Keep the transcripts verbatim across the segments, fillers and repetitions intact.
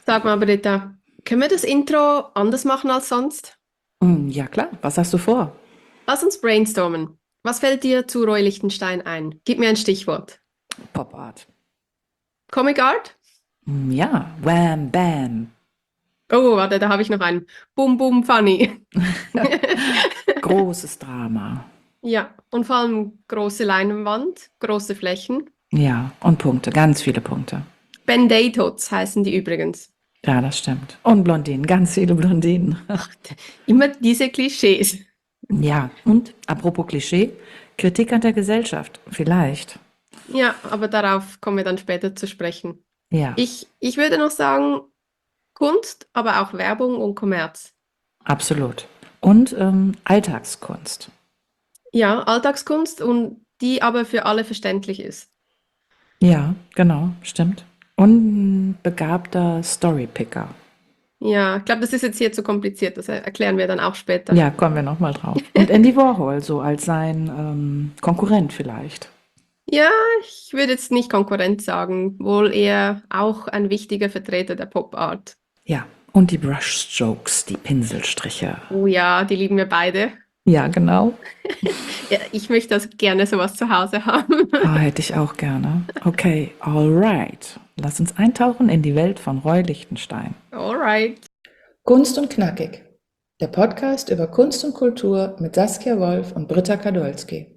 Sag mal, Britta, können wir das Intro anders machen als sonst? Hm, ja klar, was hast du vor? Lass uns brainstormen. Was fällt dir zu Roy Lichtenstein ein? Gib mir ein Stichwort. Pop Art. Comic Art? Hm, ja, Wham Bam. Oh, warte, da habe ich noch einen. Boom, boom, funny. Großes Drama. Ja, und vor allem große Leinwand, große Flächen. Ja, und Punkte, ganz viele Punkte. Band-Aid-Hots heißen die übrigens. Ja, das stimmt. Und Blondinen, ganz viele Blondinen. Immer diese Klischees. Ja, und apropos Klischee, Kritik an der Gesellschaft, vielleicht. Ja, aber darauf kommen wir dann später zu sprechen. Ja, Ich, ich würde noch sagen, Kunst, aber auch Werbung und Kommerz. absolut. Und ähm, Alltagskunst. Ja, Alltagskunst und die aber für alle verständlich ist. Ja, genau, stimmt. Und ein begabter Storypicker. Ja, ich glaube, das ist jetzt hier zu kompliziert. Das er- erklären wir dann auch später. Ja, kommen wir nochmal drauf. Und Andy Warhol, so als sein ähm, Konkurrent vielleicht. Ja, ich würde jetzt nicht Konkurrent sagen, wohl eher auch ein wichtiger Vertreter der Pop Art. Ja, und die Brushstrokes, die Pinselstriche. Oh ja, die lieben wir beide. Ja, genau. Ja, ich möchte das gerne sowas zu Hause haben. Ah, hätte ich auch gerne. Okay, alright. Lass uns eintauchen in die Welt von Roy Lichtenstein. Alright. Kunst und Knackig. Der Podcast über Kunst und Kultur mit Saskia Wolf und Britta Kadolski.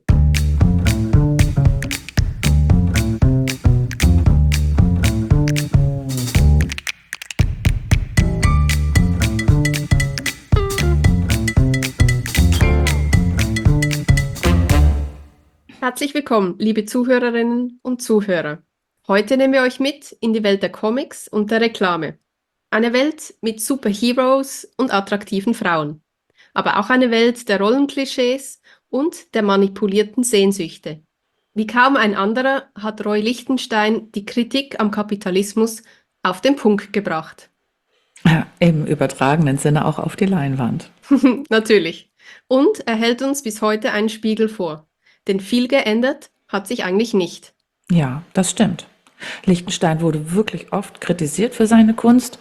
Herzlich willkommen, liebe Zuhörerinnen und Zuhörer. Heute nehmen wir euch mit in die Welt der Comics und der Reklame. Eine Welt mit Superheroes und attraktiven Frauen. Aber auch eine Welt der Rollenklischees und der manipulierten Sehnsüchte. Wie kaum ein anderer hat Roy Lichtenstein die Kritik am Kapitalismus auf den Punkt gebracht. Ja, im übertragenen Sinne auch auf die Leinwand. Natürlich. Und er hält uns bis heute einen Spiegel vor. Denn viel geändert hat sich eigentlich nicht. Ja, das stimmt. Lichtenstein wurde wirklich oft kritisiert für seine Kunst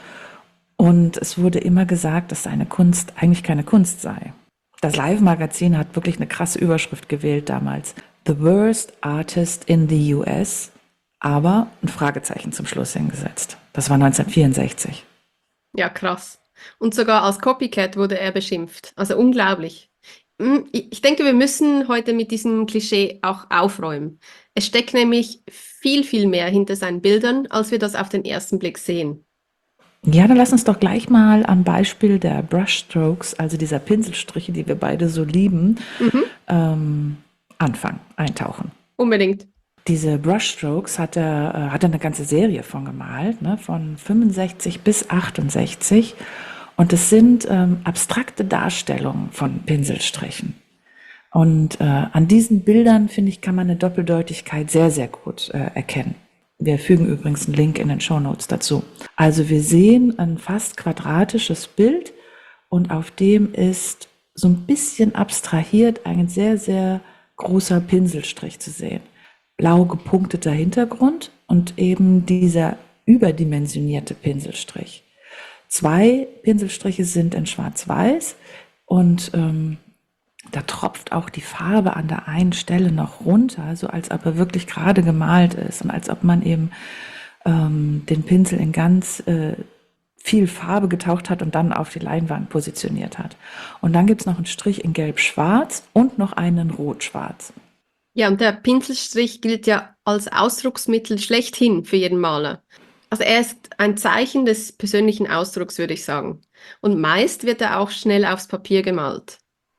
und es wurde immer gesagt, dass seine Kunst eigentlich keine Kunst sei. Das Live-Magazin hat wirklich eine krasse Überschrift gewählt damals. The worst artist in the U S, aber ein Fragezeichen zum Schluss hingesetzt. Das war neunzehnhundertvierundsechzig. Ja, krass. Und sogar als Copycat wurde er beschimpft. Also unglaublich. Hm, Ich ich denke, wir müssen heute mit diesem Klischee auch aufräumen. Es steckt nämlich viel, viel mehr hinter seinen Bildern, als wir das auf den ersten Blick sehen. Ja, dann lass uns doch gleich mal am Beispiel der Brushstrokes, also dieser Pinselstriche, die wir beide so lieben, Mhm, ähm, anfangen, eintauchen. unbedingt. Diese Brushstrokes hat er, äh, hat er eine ganze Serie von gemalt, ne, von fünfundsechzig bis achtundsechzig. Und es sind ähm, abstrakte Darstellungen von Pinselstrichen. Und äh, an diesen Bildern, finde ich, kann man eine Doppeldeutigkeit sehr, sehr gut äh, erkennen. Wir fügen übrigens einen Link in den Shownotes dazu. Also wir sehen ein fast quadratisches Bild und auf dem ist so ein bisschen abstrahiert ein sehr, sehr großer Pinselstrich zu sehen. Blau gepunkteter Hintergrund und eben dieser überdimensionierte Pinselstrich. Zwei Pinselstriche sind in Schwarz-Weiß und ähm, da tropft auch die Farbe an der einen Stelle noch runter, so als ob er wirklich gerade gemalt ist und als ob man eben ähm, den Pinsel in ganz äh, viel Farbe getaucht hat und dann auf die Leinwand positioniert hat. Und dann gibt es noch einen Strich in Gelb-Schwarz und noch einen Rot-Schwarz. Ja, und der Pinselstrich gilt ja als Ausdrucksmittel schlechthin für jeden Maler. Also er ist ein Zeichen des persönlichen Ausdrucks, würde ich sagen. Und meist wird er auch schnell aufs Papier gemalt.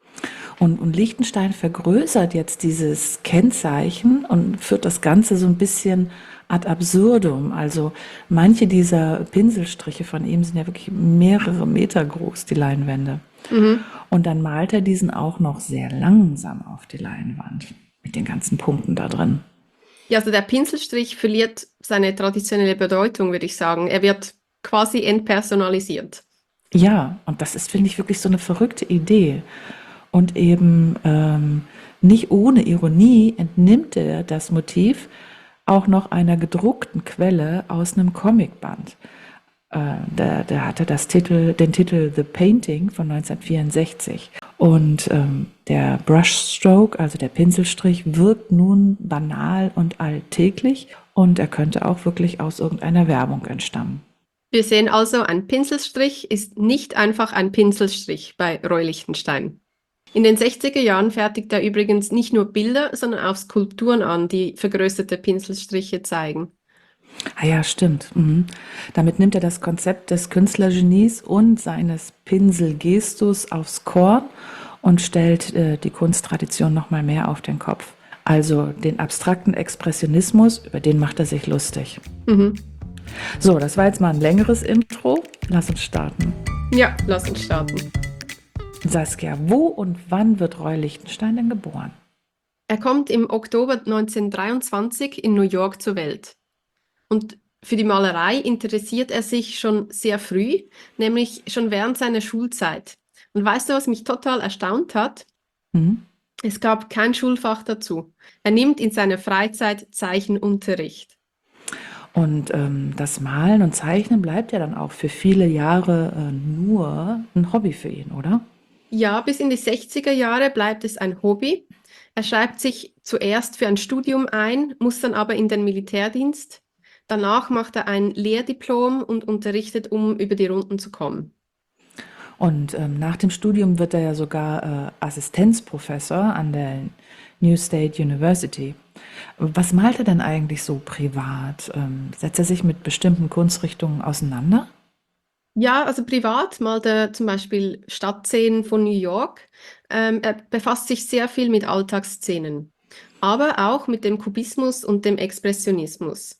Und, und Lichtenstein vergrößert jetzt dieses Kennzeichen und führt das Ganze so ein bisschen ad absurdum. Also manche dieser Pinselstriche von ihm sind ja wirklich mehrere Meter groß, die Leinwände. Mhm. Und dann malt er diesen auch noch sehr langsam auf die Leinwand mit den ganzen Punkten da drin. Ja, also der Pinselstrich verliert seine traditionelle Bedeutung, würde ich sagen. Er wird quasi entpersonalisiert. Ja, und das ist, finde ich, wirklich so eine verrückte Idee. Und eben ähm, nicht ohne Ironie entnimmt er das Motiv auch noch einer gedruckten Quelle aus einem Comicband. Äh, der, der hatte das Titel, den Titel The Painting von neunzehnhundertvierundsechzig. Und ähm, der Brushstroke, also der Pinselstrich, wirkt nun banal und alltäglich und er könnte auch wirklich aus irgendeiner Werbung entstammen. Wir sehen also, ein Pinselstrich ist nicht einfach ein Pinselstrich bei Roy Lichtenstein. In den sechziger Jahren fertigt er übrigens nicht nur Bilder, sondern auch Skulpturen an, die vergrößerte Pinselstriche zeigen. Ah ja, stimmt. Mhm. Damit nimmt er das Konzept des Künstlergenies und seines Pinselgestus aufs Korn und stellt äh, die Kunsttradition noch mal mehr auf den Kopf. Also den abstrakten Expressionismus, über den macht er sich lustig. Mhm. So, das war jetzt mal ein längeres Intro. Lass uns starten. Ja, lass uns starten. Saskia, wo und wann wird Roy Lichtenstein denn geboren? Er kommt im Oktober neunzehnhundertdreiundzwanzig in New York zur Welt. Und für die Malerei interessiert er sich schon sehr früh, nämlich schon während seiner Schulzeit. Und weißt du, was mich total erstaunt hat? Mhm. Es gab kein Schulfach dazu. Er nimmt in seiner Freizeit Zeichenunterricht. Und ähm, das Malen und Zeichnen bleibt ja dann auch für viele Jahre äh, nur ein Hobby für ihn, oder? Ja, bis in die sechziger Jahre bleibt es ein Hobby. Er schreibt sich zuerst für ein Studium ein, muss dann aber in den Militärdienst. Danach macht er ein Lehrdiplom und unterrichtet, um über die Runden zu kommen. Und ähm, nach dem Studium wird er ja sogar äh, Assistenzprofessor an der New State University. Was malt er denn eigentlich so privat? Ähm, setzt er sich mit bestimmten Kunstrichtungen auseinander? Ja, also privat malt er zum Beispiel Stadtszenen von New York. Ähm, er befasst sich sehr viel mit Alltagsszenen, aber auch mit dem Kubismus und dem Expressionismus.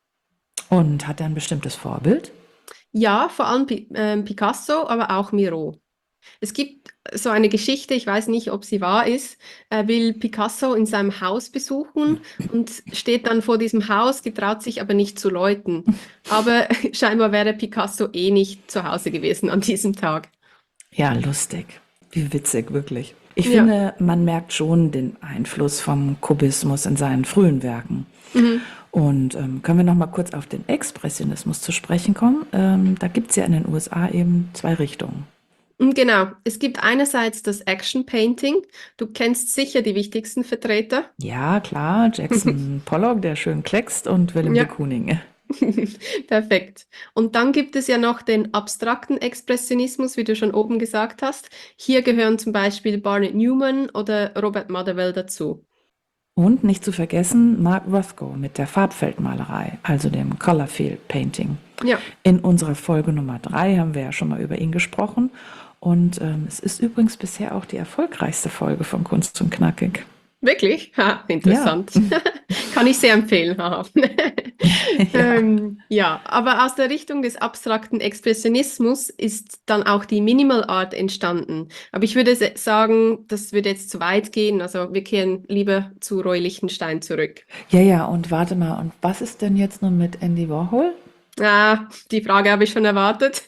Und hat er ein bestimmtes Vorbild? Ja, vor allem Pi ähm, Picasso, aber auch Miro. Es gibt so eine Geschichte, ich weiß nicht, ob sie wahr ist. Er will Picasso in seinem Haus besuchen und steht dann vor diesem Haus, getraut sich aber nicht zu läuten. Aber scheinbar wäre Picasso eh nicht zu Hause gewesen an diesem Tag. Ja, lustig. Wie witzig, wirklich. Ich Ja. finde, man merkt schon den Einfluss vom Kubismus in seinen frühen Werken. Mhm. Und ähm, können wir noch mal kurz auf den Expressionismus zu sprechen kommen? Ähm, da gibt es ja in den U S A eben zwei Richtungen. Und genau, es gibt einerseits das Action Painting. Du kennst sicher die wichtigsten Vertreter. Ja, klar, Jackson Pollock, der schön kleckst, und Willem Ja. de Kooning. Perfekt. Und dann gibt es ja noch den abstrakten Expressionismus, wie du schon oben gesagt hast. Hier gehören zum Beispiel Barnett Newman oder Robert Motherwell dazu. Und nicht zu vergessen Mark Rothko mit der Farbfeldmalerei, also dem Colorfield Painting. Ja, In unserer Folge Nummer drei haben wir ja schon mal über ihn gesprochen. Und ähm, es ist übrigens bisher auch die erfolgreichste Folge von Kunst und Knackig. wirklich? Ha, interessant. Kann ich sehr empfehlen. Haha. Ja. Ähm, ja, aber aus der Richtung des abstrakten Expressionismus ist dann auch die Minimal Art entstanden. Aber ich würde se- sagen, das würde jetzt zu weit gehen. Also wir kehren lieber zu Roy Lichtenstein zurück. Ja, ja, und warte mal, und was ist denn jetzt nun mit Andy Warhol? Ah, die Frage habe ich schon erwartet.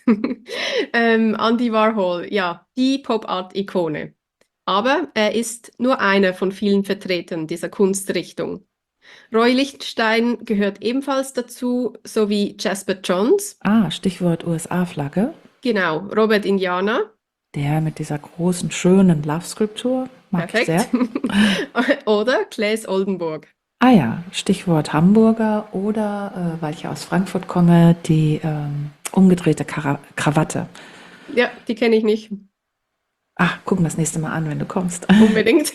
ähm, Andy Warhol, ja, die Pop-Art-Ikone. Aber er ist nur einer von vielen Vertretern dieser Kunstrichtung. Roy Lichtenstein gehört ebenfalls dazu, sowie Jasper Johns, Ah, Stichwort U S A-Flagge. genau, Robert Indiana, Der mit dieser großen, schönen Love-Skulptur. Mag ich sehr. perfekt, oder Claes Oldenburg. Ah ja, Stichwort Hamburger oder, äh, weil ich ja aus Frankfurt komme, die ähm, umgedrehte Kara Krawatte. Ja, die kenne ich nicht Ach, gucken wir das nächste Mal an, wenn du kommst. unbedingt.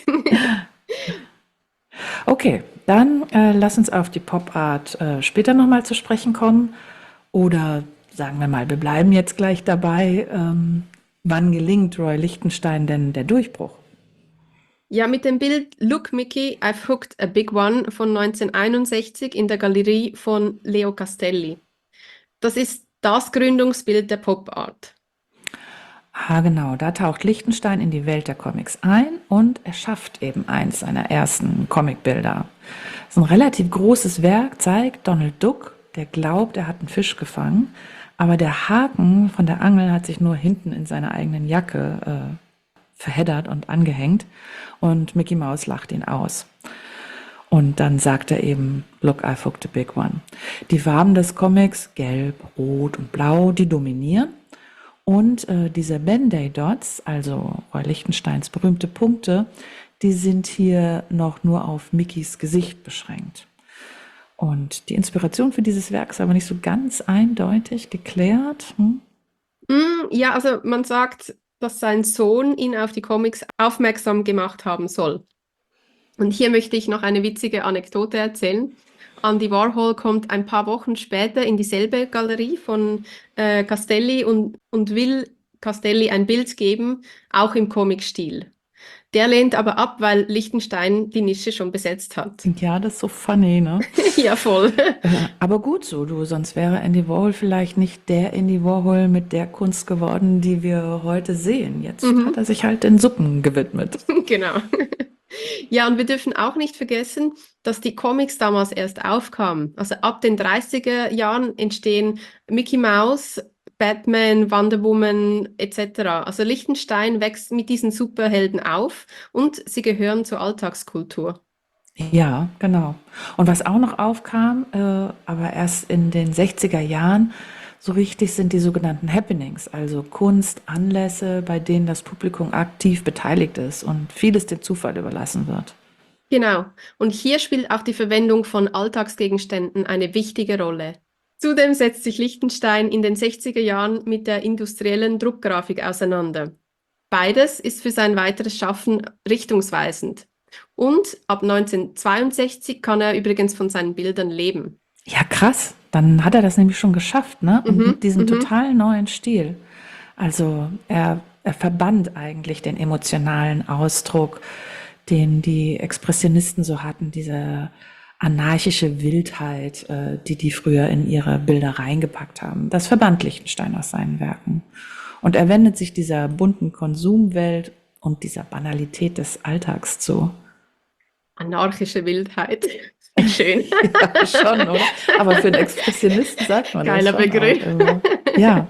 Okay, dann äh, lass uns auf die Pop-Art äh, später nochmal zu sprechen kommen. Oder sagen wir mal, wir bleiben jetzt gleich dabei. Ähm, wann gelingt Roy Lichtenstein denn der Durchbruch? Ja, mit dem Bild Look Mickey, I've Hooked a Big One von neunzehnhunderteinundsechzig in der Galerie von Leo Castelli. Das ist das Gründungsbild der Pop Art. Ah, genau, da taucht Lichtenstein in die Welt der Comics ein und erschafft eben eins seiner ersten Comicbilder. Das ist ein relativ großes Werk, zeigt Donald Duck, der glaubt, er hat einen Fisch gefangen, aber der Haken von der Angel hat sich nur hinten in seiner eigenen Jacke äh, verheddert und angehängt und Mickey Mouse lacht ihn aus. Und dann sagt er eben, look, I hooked a big one. Die Farben des Comics, gelb, rot und blau, die dominieren. Und äh, diese Band-Aid-Dots, also Roy Lichtensteins berühmte Punkte, die sind hier noch nur auf Mickeys Gesicht beschränkt. Und die Inspiration für dieses Werk ist aber nicht so ganz eindeutig geklärt. Hm? Mm, ja, also man sagt, dass sein Sohn ihn auf die Comics aufmerksam gemacht haben soll. Und hier möchte ich noch eine witzige Anekdote erzählen. Andy Warhol kommt ein paar Wochen später in dieselbe Galerie von äh, Castelli und, und will Castelli ein Bild geben, auch im Comic-Stil. Der lehnt aber ab, weil Lichtenstein die Nische schon besetzt hat. Ja, das ist so funny, ne? Ja, voll. Äh, aber gut so, du, sonst wäre Andy Warhol vielleicht nicht der Andy Warhol mit der Kunst geworden, die wir heute sehen. Jetzt Mhm. hat er sich halt den Suppen gewidmet. Genau. Ja, und wir dürfen auch nicht vergessen, dass die Comics damals erst aufkamen. Also ab den dreißiger Jahren entstehen Mickey Mouse, Batman, Wonder Woman et cetera. Also Lichtenstein wächst mit diesen Superhelden auf und sie gehören zur Alltagskultur. Ja, genau. Und was auch noch aufkam, äh, aber erst in den sechziger Jahren, so richtig sind die sogenannten Happenings, also Kunst, Anlässe, bei denen das Publikum aktiv beteiligt ist und vieles dem Zufall überlassen wird. Genau. Und hier spielt auch die Verwendung von Alltagsgegenständen eine wichtige Rolle. Zudem setzt sich Lichtenstein in den sechziger Jahren mit der industriellen Druckgrafik auseinander. Beides ist für sein weiteres Schaffen richtungsweisend. Und ab neunzehnhundertzweiundsechzig kann er übrigens von seinen Bildern leben. Ja, krass. Dann hat er das nämlich schon geschafft, ne? Und Mhm, mit diesem mhm. total neuen Stil. Also er, er verband eigentlich den emotionalen Ausdruck, den die Expressionisten so hatten, diese anarchische Wildheit, äh, die die früher in ihre Bilder reingepackt haben. Das verband Lichtenstein aus seinen Werken. Und er wendet sich dieser bunten Konsumwelt und dieser Banalität des Alltags zu. Anarchische Wildheit. Schön. Ja, schon, oder? Aber für einen Expressionisten sagt man Geiler das schon Begriff. auch immer. Ja.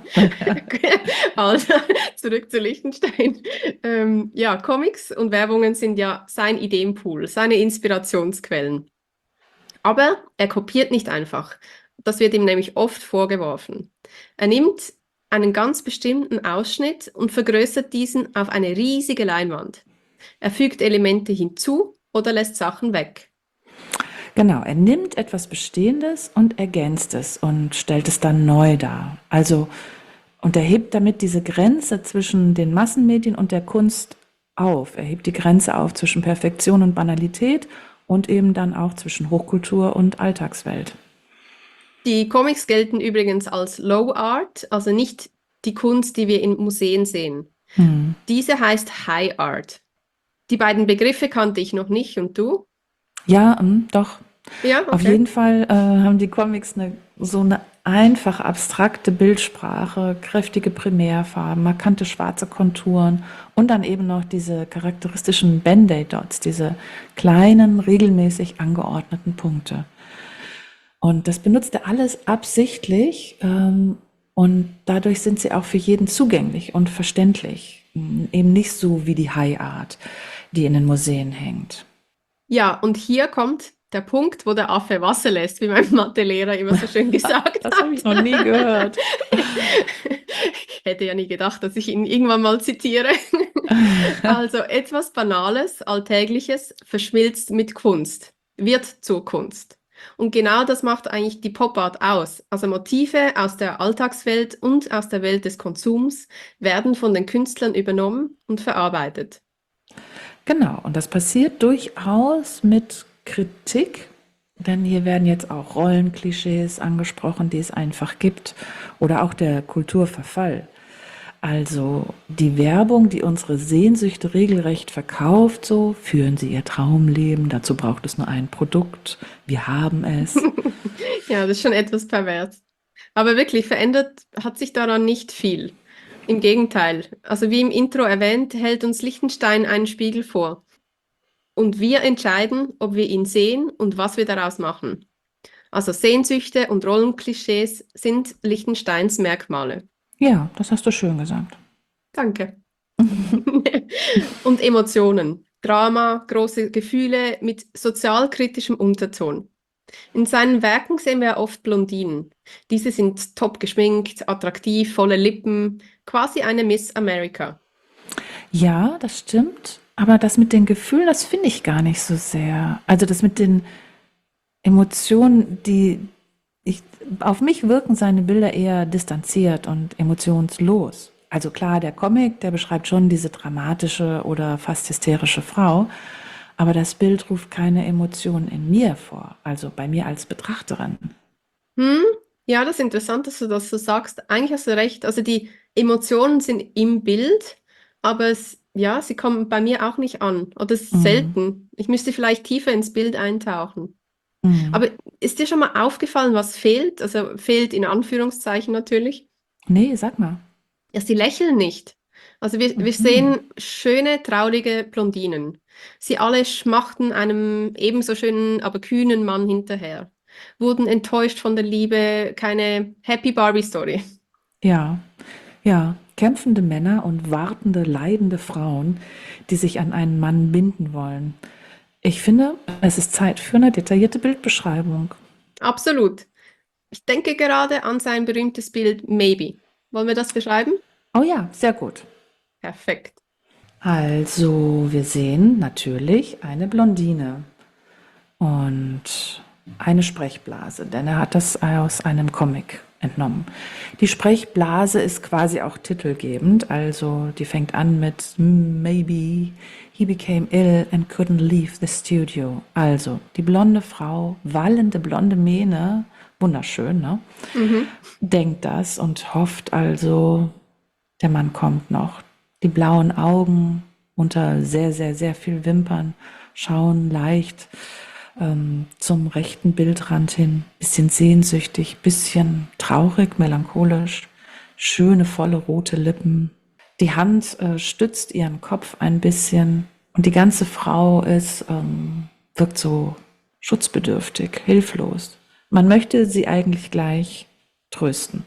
Also, zurück zu Lichtenstein. Ähm, ja, Comics und Werbungen sind ja sein Ideenpool, seine Inspirationsquellen. Aber er kopiert nicht einfach. Das wird ihm nämlich oft vorgeworfen. Er nimmt einen ganz bestimmten Ausschnitt und vergrößert diesen auf eine riesige Leinwand. Er fügt Elemente hinzu oder lässt Sachen weg. Genau, er nimmt etwas Bestehendes und ergänzt es und stellt es dann neu dar. Also, und er hebt damit diese Grenze zwischen den Massenmedien und der Kunst auf. Er hebt die Grenze auf zwischen Perfektion und Banalität und eben dann auch zwischen Hochkultur und Alltagswelt. Die Comics gelten übrigens als Low Art, also nicht die Kunst, die wir in Museen sehen. Hm. Diese heißt High Art. Die beiden Begriffe kannte ich noch nicht, und du? Ja, ähm, doch. Ja, okay. Auf jeden Fall äh, haben die Comics eine, so eine einfach abstrakte Bildsprache, kräftige Primärfarben, markante schwarze Konturen und dann eben noch diese charakteristischen Band-Aid-Dots, diese kleinen, regelmäßig angeordneten Punkte. Und das benutzt er alles absichtlich ähm, und dadurch sind sie auch für jeden zugänglich und verständlich. Eben nicht so wie die High Art, die in den Museen hängt. Ja, und hier kommt der Punkt, wo der Affe Wasser lässt, wie mein Mathelehrer immer so schön gesagt Das hat. habe ich noch nie gehört. Hätte ja nie gedacht, dass ich ihn irgendwann mal zitiere. Also etwas Banales, Alltägliches verschmilzt mit Kunst, wird zur Kunst. Und genau das macht eigentlich die Pop-Art aus. Also Motive aus der Alltagswelt und aus der Welt des Konsums werden von den Künstlern übernommen und verarbeitet. Genau, und das passiert durchaus mit Kritik, denn hier werden jetzt auch Rollenklischees angesprochen, die es einfach gibt, oder auch der Kulturverfall. Also die Werbung, die unsere Sehnsüchte regelrecht verkauft, so führen Sie Ihr Traumleben, dazu braucht es nur ein Produkt, wir haben es. Ja, das ist schon etwas pervers. Aber wirklich, verändert hat sich daran nicht viel. Im Gegenteil, also wie im Intro erwähnt, hält uns Lichtenstein einen Spiegel vor. Und wir entscheiden, ob wir ihn sehen und was wir daraus machen. Also Sehnsüchte und Rollenklischees sind Lichtensteins Merkmale. Ja, das hast du schön gesagt. Danke. Und Emotionen. Drama, große Gefühle mit sozialkritischem Unterton. In seinen Werken sehen wir oft Blondinen. Diese sind top geschminkt, attraktiv, volle Lippen, quasi eine Miss America. Ja, das stimmt. Aber das mit den Gefühlen, das finde ich gar nicht so sehr. Also das mit den Emotionen, die ich, auf mich wirken seine Bilder eher distanziert und emotionslos. Also klar, der Comic, der beschreibt schon diese dramatische oder fast hysterische Frau, aber das Bild ruft keine Emotionen in mir vor, also bei mir als Betrachterin. Hm? Ja, das ist interessant, dass du das so sagst. Eigentlich hast du recht. Also die Emotionen sind im Bild, aber es, ja, sie kommen bei mir auch nicht an. Oder es ist Mm, selten. Ich müsste vielleicht tiefer ins Bild eintauchen. mm. Aber ist dir schon mal aufgefallen, was fehlt? Also fehlt in Anführungszeichen natürlich. Nee, sag mal. Ja, sie lächeln nicht. Also wir, wir Mhm. sehen schöne, traurige Blondinen. Sie alle schmachten einem ebenso schönen, aber kühnen Mann hinterher. Wurden enttäuscht von der Liebe, keine Happy Barbie Story. Ja, ja, kämpfende Männer und wartende, leidende Frauen, die sich an einen Mann binden wollen. Ich finde, es ist Zeit für eine detaillierte Bildbeschreibung. Absolut. Ich denke gerade an sein berühmtes Bild Maybe. Wollen wir das beschreiben? Oh ja, sehr gut. Perfekt. Also, wir sehen natürlich eine Blondine und eine Sprechblase, denn er hat das aus einem Comic entnommen. Die Sprechblase ist quasi auch titelgebend, also die fängt an mit Maybe he became ill and couldn't leave the studio. Also die blonde Frau, wallende blonde Mähne, wunderschön, ne? Mhm. Denkt das und hofft also, der Mann kommt noch. Die blauen Augen unter sehr, sehr, sehr viel Wimpern schauen leicht ähm, zum rechten Bildrand hin. Bisschen sehnsüchtig, bisschen traurig, melancholisch. Schöne, volle rote Lippen. Die Hand äh, stützt ihren Kopf ein bisschen und die ganze Frau ist, ähm, wirkt so schutzbedürftig, hilflos. Man möchte sie eigentlich gleich trösten.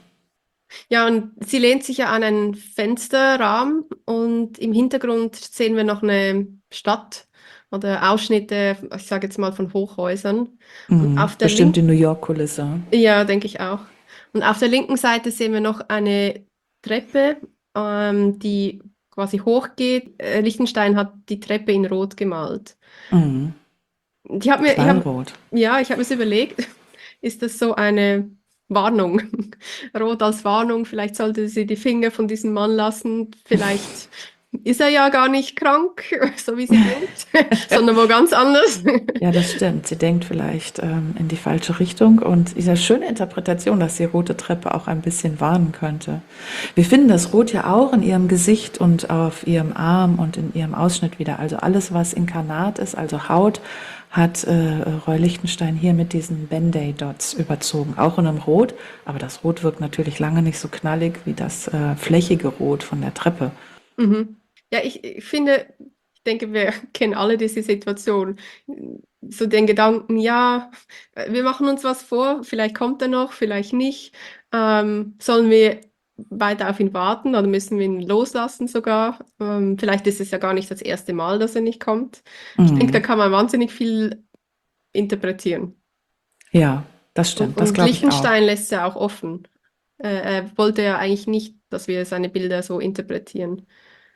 Ja, und sie lehnt sich ja an einen Fensterrahmen und im Hintergrund sehen wir noch eine Stadt oder Ausschnitte, ich sage jetzt mal von Hochhäusern. Und Mhm. auf der Bestimmt die linken, New York-Kulisse. ja, denke ich auch. Und auf der linken Seite sehen wir noch eine Treppe, ähm, die quasi hochgeht. Äh, Liechtenstein hat die Treppe in Rot gemalt. Mhm. Ich habe mir, ich hab, Knallrot. ja, ich habe mir so überlegt, ist das so eine Warnung? Rot als Warnung, vielleicht sollte sie die Finger von diesem Mann lassen. Vielleicht ist er ja gar nicht krank, so wie sie denkt, sondern wo ganz anders. Ja, das stimmt. Sie denkt vielleicht ähm, in die falsche Richtung und diese schöne Interpretation, dass die rote Treppe auch ein bisschen warnen könnte. Wir finden das Rot ja auch in ihrem Gesicht und auf ihrem Arm und in ihrem Ausschnitt wieder. Also alles, was Inkarnat ist, also Haut, hat äh, Roy Lichtenstein hier mit diesen Band-Aid-Dots überzogen. Auch in einem Rot, aber das Rot wirkt natürlich lange nicht so knallig wie das äh, flächige Rot von der Treppe. Mhm. Ja, ich, ich finde, ich denke, wir kennen alle diese Situation. So den Gedanken, ja, wir machen uns was vor, vielleicht kommt er noch, vielleicht nicht. Ähm, sollen wir weiter auf ihn warten oder müssen wir ihn loslassen sogar? Ähm, vielleicht ist es ja gar nicht das erste Mal, dass er nicht kommt. Ich denke, da Mhm. kann man wahnsinnig viel interpretieren. Ja, das Und, stimmt. Das und glaube ich auch. Liechtenstein lässt es ja auch offen. Äh, er wollte ja eigentlich nicht, dass wir seine Bilder so interpretieren.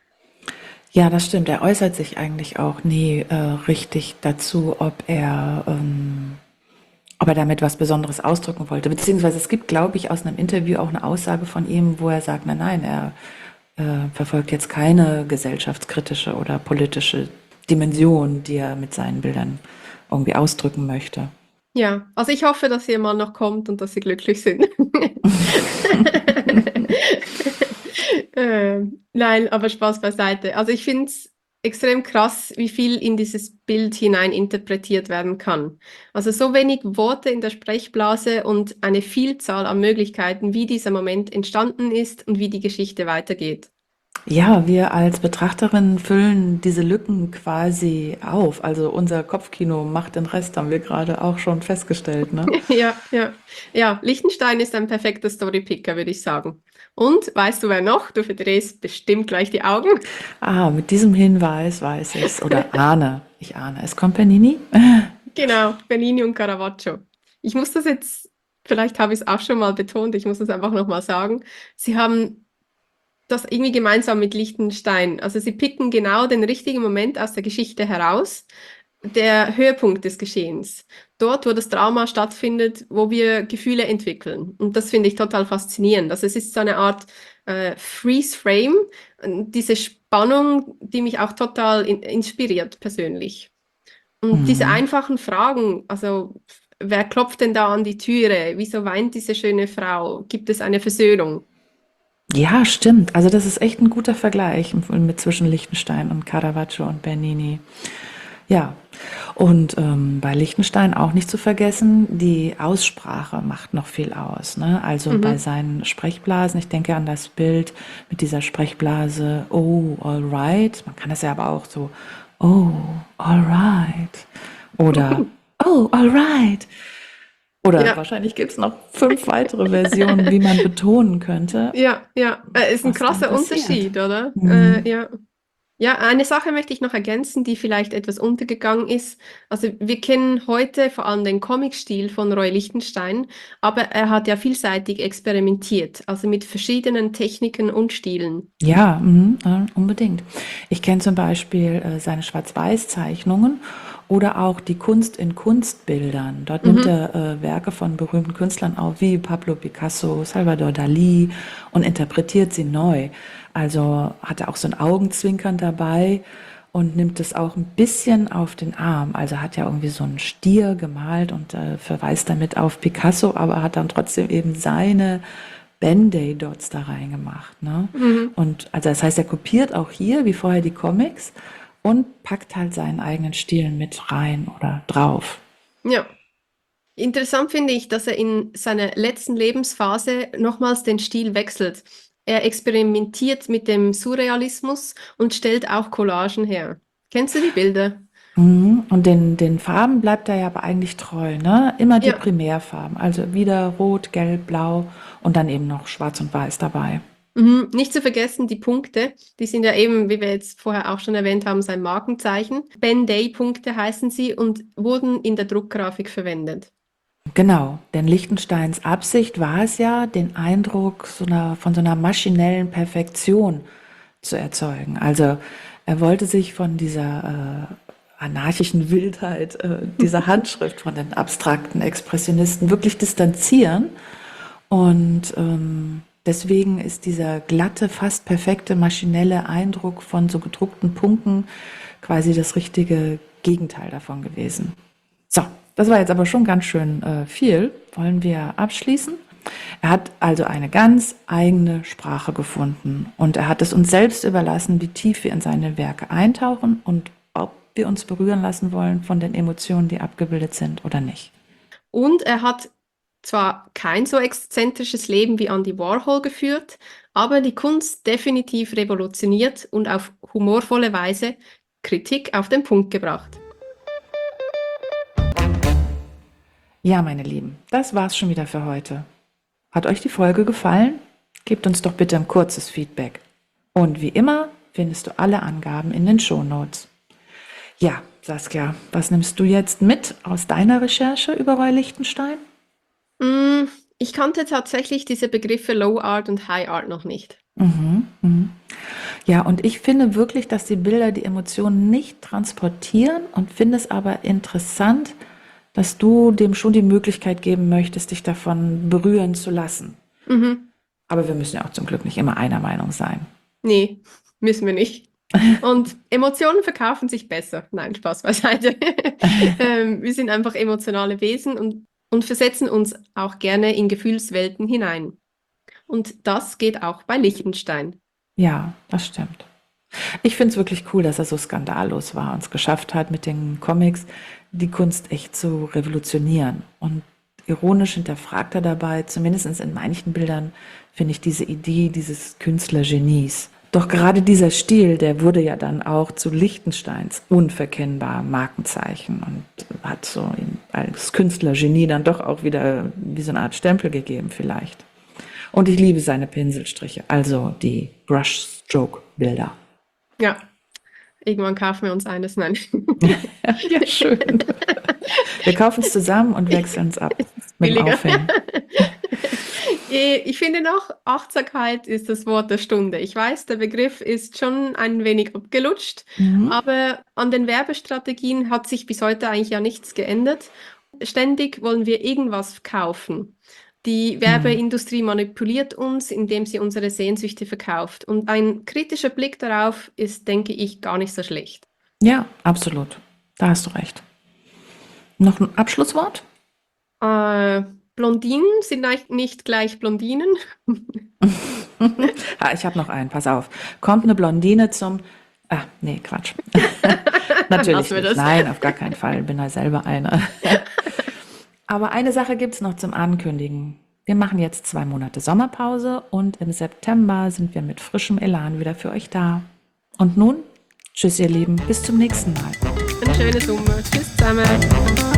Ja, das stimmt. Er äußert sich eigentlich auch nie äh, richtig dazu, ob er, ähm, ob er damit was Besonderes ausdrücken wollte. Beziehungsweise es gibt, glaube ich, aus einem Interview auch eine Aussage von ihm, wo er sagt, nein, nein, er äh, verfolgt jetzt keine gesellschaftskritische oder politische Dimension, die er mit seinen Bildern irgendwie ausdrücken möchte. Ja, also ich hoffe, dass ihr Mann noch kommt und dass sie glücklich sind. Ähm, nein, aber Spaß beiseite. Also ich finde es extrem krass, wie viel in dieses Bild hinein interpretiert werden kann. Also so wenig Worte in der Sprechblase und eine Vielzahl an Möglichkeiten, wie dieser Moment entstanden ist und wie die Geschichte weitergeht. Ja, wir als Betrachterinnen füllen diese Lücken quasi auf. Also unser Kopfkino macht den Rest, haben wir gerade auch schon festgestellt, ne? Ja, ja. Ja, Liechtenstein ist ein perfekter Storypicker, würde ich sagen. Und weißt du, wer noch? Du verdrehst bestimmt gleich die Augen. Ah, mit diesem Hinweis weiß ich es. Oder ahne. Ich ahne. Es kommt Bernini. Genau, Bernini und Caravaggio. Ich muss das jetzt, vielleicht habe ich es auch schon mal betont, ich muss das einfach nochmal sagen. Sie haben das irgendwie gemeinsam mit Liechtenstein. Also sie picken genau den richtigen Moment aus der Geschichte heraus, der Höhepunkt des Geschehens. Dort, wo das Drama stattfindet, wo wir Gefühle entwickeln. Und das finde ich total faszinierend. Also es ist so eine Art äh, Freeze-Frame, äh, diese Spannung, die mich auch total in inspiriert persönlich. Und diese Mhm. einfachen Fragen, also wer klopft denn da an die Türe? Wieso weint diese schöne Frau? Gibt es eine Versöhnung? Ja, stimmt. Also das ist echt ein guter Vergleich mit zwischen Liechtenstein und Caravaggio und Bernini. Ja, und ähm, bei Liechtenstein auch nicht zu vergessen, die Aussprache macht noch viel aus. Ne? Also bei Mhm. seinen Sprechblasen, ich denke an das Bild mit dieser Sprechblase, oh, all right. Man kann das ja aber auch so, oh, all right. Oder, oh, all right. Oder Ja, wahrscheinlich gibt es noch fünf weitere Versionen, wie man betonen könnte, ja, ja. Äh, ist ein was dann krasser passiert. Unterschied, oder? Äh, Mhm. ja. Ja, eine Sache möchte ich noch ergänzen, die vielleicht etwas untergegangen ist. Also wir kennen heute vor allem den Comic-Stil von Roy Lichtenstein, aber er hat ja vielseitig experimentiert, also mit verschiedenen Techniken und Stilen. Ja, mhm, äh, unbedingt. Ich kenne zum Beispiel äh, seine Schwarz-Weiß-Zeichnungen oder auch die Kunst in Kunstbildern. Dort nimmt Mhm. er äh, Werke von berühmten Künstlern auf, wie Pablo Picasso, Salvador Dalí und interpretiert sie neu. Also hat er auch so ein Augenzwinkern dabei und nimmt es auch ein bisschen auf den Arm. Also hat ja irgendwie so einen Stier gemalt und äh, verweist damit auf Picasso, aber hat dann trotzdem eben seine Band-Aid-Dots da reingemacht, ne? Mhm. Und also das heißt, er kopiert auch hier, wie vorher die Comics, und packt halt seinen eigenen Stil mit rein oder drauf. Ja. Interessant finde ich, dass er in seiner letzten Lebensphase nochmals den Stil wechselt. Er experimentiert mit dem Surrealismus und stellt auch Collagen her. Kennst du die Bilder? Mhm. Und den, den Farben bleibt er ja aber eigentlich treu, ne? Immer die Ja. Primärfarben, also wieder Rot, Gelb, Blau und dann eben noch Schwarz und Weiß dabei. Mhm. Nicht zu vergessen, die Punkte, die sind ja eben, wie wir jetzt vorher auch schon erwähnt haben, sein Markenzeichen. Ben-Day-Punkte heißen sie und wurden in der Druckgrafik verwendet. Genau, denn Lichtensteins Absicht war es ja, den Eindruck so einer, von so einer maschinellen Perfektion zu erzeugen. Also er wollte sich von dieser äh, anarchischen Wildheit, äh, dieser Handschrift von den abstrakten Expressionisten wirklich distanzieren. Und ähm, deswegen ist dieser glatte, fast perfekte maschinelle Eindruck von so gedruckten Punkten quasi das richtige Gegenteil davon gewesen. So, das war jetzt aber schon ganz schön äh, viel. Wollen wir abschließen? Er hat also eine ganz eigene Sprache gefunden und er hat es uns selbst überlassen, wie tief wir in seine Werke eintauchen und ob wir uns berühren lassen wollen von den Emotionen, die abgebildet sind oder nicht. Und er hat zwar kein so exzentrisches Leben wie Andy Warhol geführt, aber die Kunst definitiv revolutioniert und auf humorvolle Weise Kritik auf den Punkt gebracht. Ja, meine Lieben, das war's schon wieder für heute. Hat euch die Folge gefallen? Gebt uns doch bitte ein kurzes Feedback. Und wie immer findest du alle Angaben in den Shownotes. Ja, Saskia, was nimmst du jetzt mit aus deiner Recherche über Roy Lichtenstein? Mm, ich kannte tatsächlich diese Begriffe Low Art und High Art noch nicht. Mhm, mhm. Ja, und ich finde wirklich, dass die Bilder die Emotionen nicht transportieren und finde es aber interessant, dass du dem schon die Möglichkeit geben möchtest, dich davon berühren zu lassen. Mhm. Aber wir müssen ja auch zum Glück nicht immer einer Meinung sein. Nee, müssen wir nicht. Und Emotionen verkaufen sich besser. Nein, Spaß beiseite. ähm, wir sind einfach emotionale Wesen und, und versetzen uns auch gerne in Gefühlswelten hinein. Und das geht auch bei Liechtenstein. Ja, das stimmt. Ich finde es wirklich cool, dass er so skandallos war und es geschafft hat, mit den Comics die Kunst echt zu revolutionieren. Und ironisch hinterfragt er dabei, zumindest in manchen Bildern, finde ich diese Idee dieses Künstlergenies. Doch gerade dieser Stil, der wurde ja dann auch zu Lichtensteins unverkennbarem Markenzeichen und hat so ihm als Künstlergenie dann doch auch wieder wie so eine Art Stempel gegeben vielleicht. Und ich liebe seine Pinselstriche, also die Brushstroke-Bilder. Ja, irgendwann kaufen wir uns eines. Nein. Ja, schön. Wir kaufen es zusammen und wechseln es ab mit dem Billiger. Aufhängen. Eh, Ich finde noch, Achtsamkeit ist das Wort der Stunde. Ich weiß, der Begriff ist schon ein wenig abgelutscht, Mhm. aber an den Werbestrategien hat sich bis heute eigentlich ja nichts geändert. Ständig wollen wir irgendwas kaufen. Die Werbeindustrie manipuliert uns, indem sie unsere Sehnsüchte verkauft. Und ein kritischer Blick darauf ist, denke ich, gar nicht so schlecht. Ja, absolut. Da hast du recht. Noch ein Abschlusswort? Äh, Blondinen sind eigentlich nicht gleich Blondinen. Ah, ich habe noch einen, pass auf. Kommt eine Blondine zum... Ah, nee, Quatsch. Natürlich Lassen wir nicht. das. Nein, auf gar keinen Fall. Bin ja selber eine. Aber eine Sache gibt es noch zum Ankündigen. Wir machen jetzt zwei Monate Sommerpause und im September sind wir mit frischem Elan wieder für euch da. Und nun, tschüss ihr Lieben, bis zum nächsten Mal. Ein schönes Sommer. Tschüss zusammen.